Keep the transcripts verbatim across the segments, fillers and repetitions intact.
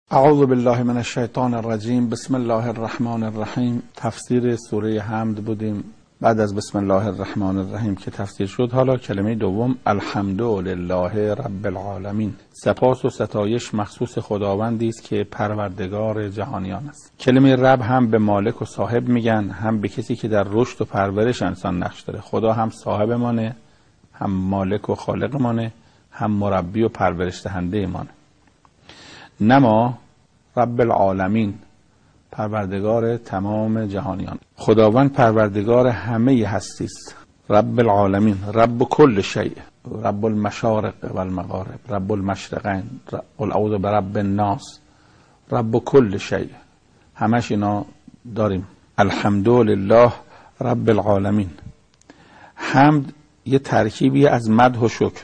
اعوذ بالله من الشیطان الرجیم. بسم الله الرحمن الرحیم. تفسیر سوره حمد بودیم. بعد از بسم الله الرحمن الرحیم که تفسیر شد، حالا کلمه دوم الحمد لله رب العالمین. سپاس و ستایش مخصوص خداوندی است که پروردگار جهانیان است. کلمه رب هم به مالک و صاحب میگن، هم به کسی که در رشد و پرورش انسان نقش داره. خدا هم صاحب مانه، هم مالک و خالق مانه، هم مربی و پرورش دهنده مانه. نما رب العالمین، پروردگار تمام جهانیان. خداوند پروردگار همه هستی است. رب العالمین، رب کل شیء، رب المشارق و المغارب، رب المشرقین، قل اعوذ برب الناس، رب کل شیء. همش اینا داریم. الحمد لله رب العالمین. حمد یه ترکیبی از مدح و شکر.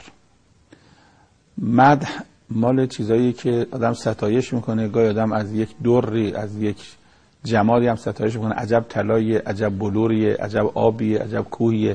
مدح مال چیزایی که آدم ستایش میکنه، گاهی آدم از یک دوری، از یک جمادی هم ستایش میکنه، عجب طلاییه، عجب بلوریه، عجب آبیه، عجب کوهیه.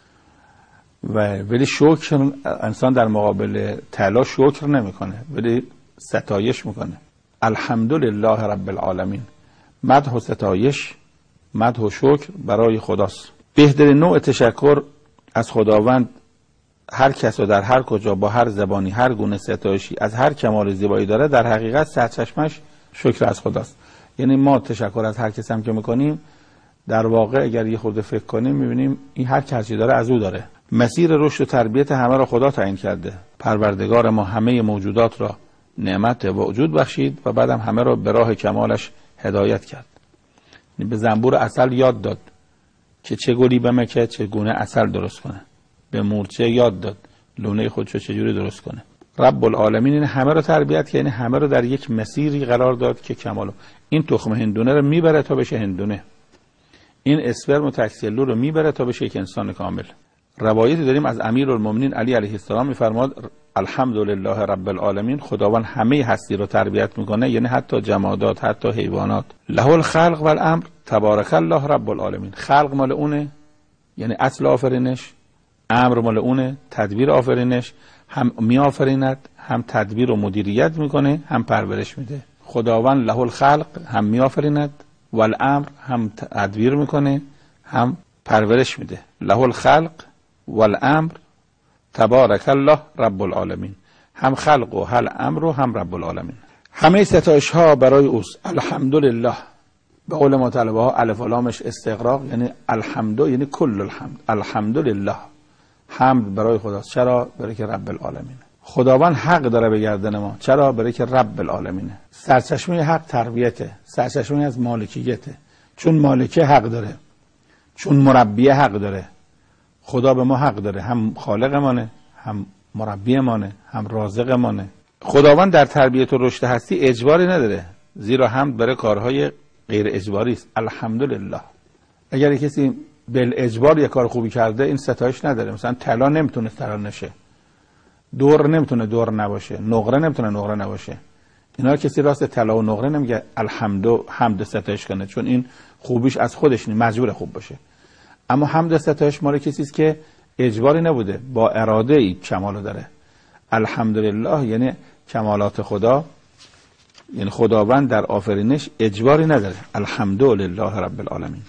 و ولی شکر، انسان در مقابل طلا شکر نمیکنه، ولی ستایش میکنه. الحمدلله رب العالمین. مدح و ستایش، مدح و شکر برای خداست. بهترین نوع تشکر از خداوند، هر کس و در هر کجا با هر زبانی هر گونه ستایشی از هر کمال زیبایی داره، در حقیقت سرچشمش شکر از خداست. یعنی ما تشکر از هر کس هم که میکنیم، در واقع اگر یه خورده فکر کنیم میبینیم این هر کسی داره از او داره. مسیر رشد و تربیت همه را خدا تعیین کرده. پروردگار ما همه موجودات را نعمت و وجود بخشید و بعدم همه را به راه کمالش هدایت کرد. به زنبور عسل یاد داد که چه گلی بمکه، چه گونه عسل درست کنه. به مورچه یاد داد لونه خودشو چجوری درست کنه. رب العالمین این همه رو تربیت، یعنی همه رو در یک مسیری قرار داد که کمالو. این تخم هندونه رو میبره تا بشه هندونه، این اسپرم و تکسلو رو میبره تا بشه یک انسان کامل. روایتی داریم از امیرالمومنین علی علیه السلام، میفرماد الحمدلله رب العالمین. خداوند همه هستی رو تربیت میکنه، یعنی حتی جمادات، حتی حیوانات. له الخلق و الامر تبارک الله رب العالمین. خلق مال اونه، یعنی اصل آفرینش. امر مال اونه، تدبیر آفرینش. هم می آفریند، هم تدبیر و مدیریت میکنه، هم پرورش میده. خداوند له الخلق، هم می آفریند، و الامر، هم تدبیر میکنه، هم پرورش میده. له الخلق و الامر تبارک الله رب العالمین. هم خلق و هم امر و هم رب العالمین. همه ستایش ها برای اوست. الحمدلله، به قول ما طلبه ها الف و لامش استغراق، یعنی الحمد یعنی کل الحمد. الحمدلله، حمد برای خداست. چرا؟ برای که رب العالمینه. خداوند حق داره به گردن ما. چرا؟ برای که رب العالمینه. سرچشمه حق تربیته، سرچشمه از مالکیته. چون مالکه حق داره، چون مربی حق داره. خدا به ما حق داره، هم خالق مانه، هم مربی مانه، هم رازق مانه. خداوند در تربیت و رشد هستی اجباری نداره، زیرا حمد برای کارهای غیر اجباری است. الحمدلله. اگر کسی بل اجبار یک کار خوبی کرده، این ستایش نداره. مثلا طلا نمیتونه طلا نشه، دور نمیتونه دور نباشه، نقره نمیتونه نقره نباشه. اینا کسی راست طلا و نقره نمیگه الحمد و حمد ستایش کنه، چون این خوبیش از خودش نیست، مجبور خوب باشه. اما حمد ستایش مال کسی است که اجباری نبوده، با اراده ای کمالو داره. الحمدلله یعنی کمالات خدا، یعنی خداوند در آفرینش اجباری نداره. الحمدلله رب العالمین.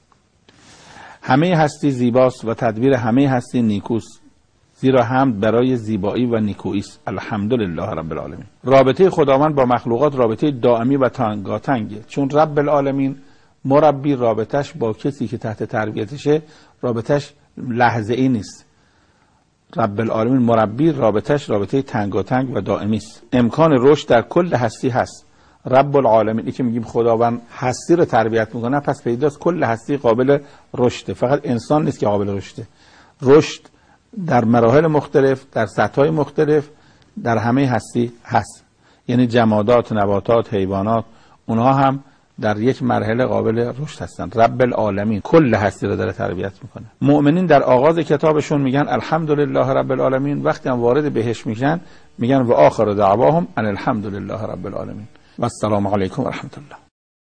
همه هستی زیباست و تدبیر همه هستی نیکوست، زیرا حمد برای زیبایی و نیکویی است. الحمدلله رب العالمین. رابطه خداوند با مخلوقات رابطه دائمی و تنگاتنگه، چون رب العالمین مربی، رابطش با کسی که تحت تربیتشه رابطش لحظه ای نیست. رب العالمین مربی، رابطش رابطه تنگاتنگ و دائمی است. امکان رشد در کل هستی هست. رب العالمین، این که میگیم خداوند هستی رو تربیت میکنه، پس پیداست کل هستی قابل رشده، فقط انسان نیست که قابل رشده. رشد در مراحل مختلف، در سطح‌های مختلف، در همه هستی هست. یعنی جمادات، نباتات، حیوانات، اونها هم در یک مرحله قابل رشد هستن. رب العالمین کل هستی رو داره تربیت میکنه. مؤمنین در آغاز کتابشون میگن الحمدلله رب العالمین، وقتی هم وارد بهش میشن میگن و آخر دعواهم ان الحمدلله رب العالمین و السلام علیکم و رحمت الله.